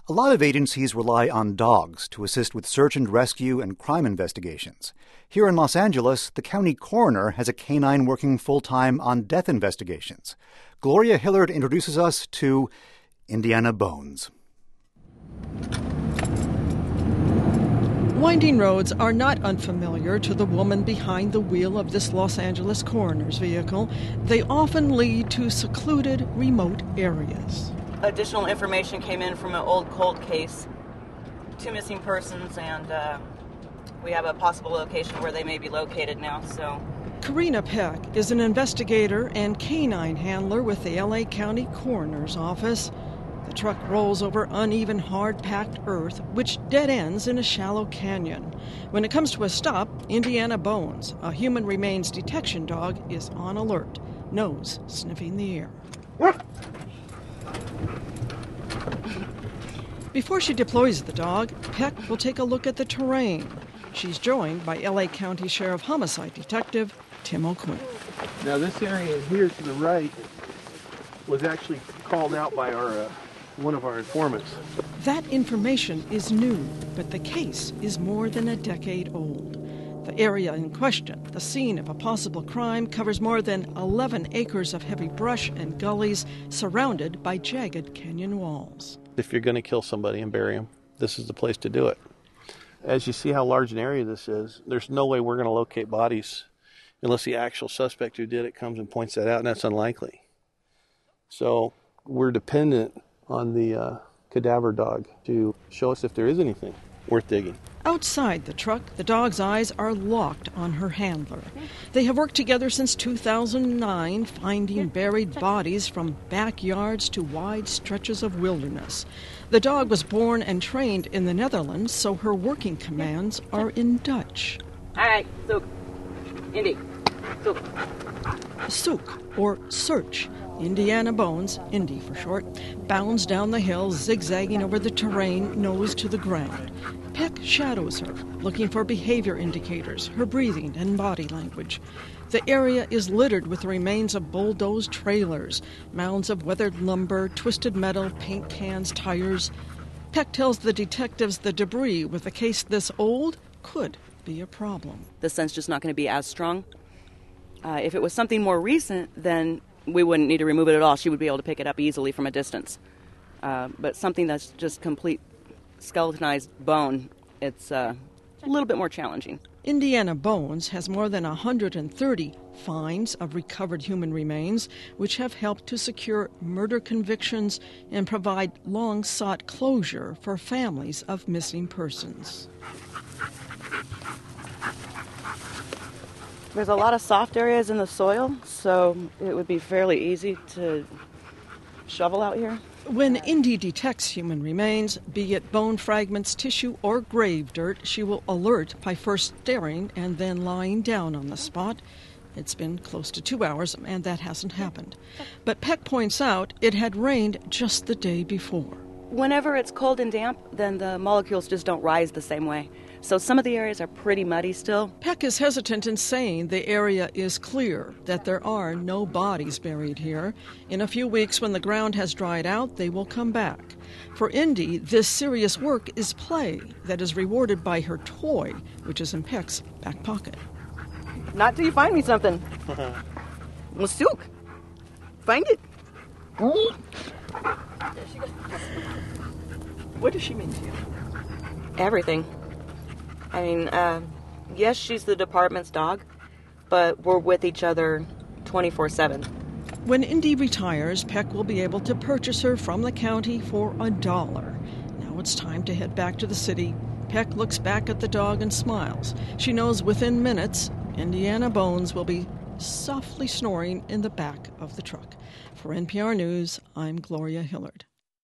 A lot of agencies rely on dogs to assist with search and rescue and crime investigations. Here in Los Angeles, the county coroner has a canine working full-time on death investigations. Gloria Hillard introduces us to Indiana Bones. Winding roads are not unfamiliar to the woman behind the wheel of this Los Angeles coroner's vehicle. They often lead to secluded, remote areas. Additional information came in from an old cold case, 2 missing persons, and we have a possible location where they may be located now. So, Karina Peck is an investigator and canine handler with the LA County Coroner's Office. The truck rolls over uneven, hard-packed earth, which dead ends in a shallow canyon. When it comes to a stop, Indiana Bones, a human remains detection dog, is on alert, nose sniffing the air. Before she deploys the dog, Peck will take a look at the terrain. She's joined by LA County Sheriff Homicide Detective Tim O'Quinn. Now this area here to the right was actually called out by one of our informants. That information is new, but the case is more than a decade old. The area in question, the scene of a possible crime, covers more than 11 acres of heavy brush and gullies surrounded by jagged canyon walls. If you're going to kill somebody and bury them, this is the place to do it. As you see how large an area this is, there's no way we're going to locate bodies unless the actual suspect who did it comes and points that out, and that's unlikely. So we're dependent on the cadaver dog to show us if there is anything worth digging. Outside the truck, the dog's eyes are locked on her handler. They have worked together since 2009, finding buried bodies from backyards to wide stretches of wilderness. The dog was born and trained in the Netherlands, so her working commands are in Dutch. all right, Sook, Indy, Sook. Sook, or search. Indiana Bones, Indy for short, bounds down the hill, zigzagging over the terrain, nose to the ground. Peck shadows her, looking for behavior indicators, her breathing and body language. The area is littered with the remains of bulldozed trailers, mounds of weathered lumber, twisted metal, paint cans, tires. Peck tells the detectives the debris with a case this old could be a problem. The scent's just not going to be as strong. If it was something more recent, then we wouldn't need to remove it at all. She would be able to pick it up easily from a distance. But something that's just complete skeletonized bone, it's a little bit more challenging. Indiana Bones has more than 130 finds of recovered human remains, which have helped to secure murder convictions and provide long-sought closure for families of missing persons. There's a lot of soft areas in the soil, so it would be fairly easy to shovel out here. When Indy detects human remains, be it bone fragments, tissue, or grave dirt, she will alert by first staring and then lying down on the spot. It's been close to 2 hours, and that hasn't happened. But Peck points out it had rained just the day before. Whenever it's cold and damp, then the molecules just don't rise the same way. So some of the areas are pretty muddy still. Peck is hesitant in saying the area is clear, that there are no bodies buried here. In a few weeks, when the ground has dried out, they will come back. For Indy, this serious work is play that is rewarded by her toy, which is in Peck's back pocket. Not till you find me something. Well, Sook, find it. What does she mean to you? Everything. I mean, yes, she's the department's dog, but we're with each other 24/7. When Indy retires, Peck will be able to purchase her from the county for $1. Now it's time to head back to the city. Peck looks back at the dog and smiles. She knows within minutes, Indiana Bones will be softly snoring in the back of the truck. For NPR News, I'm Gloria Hillard.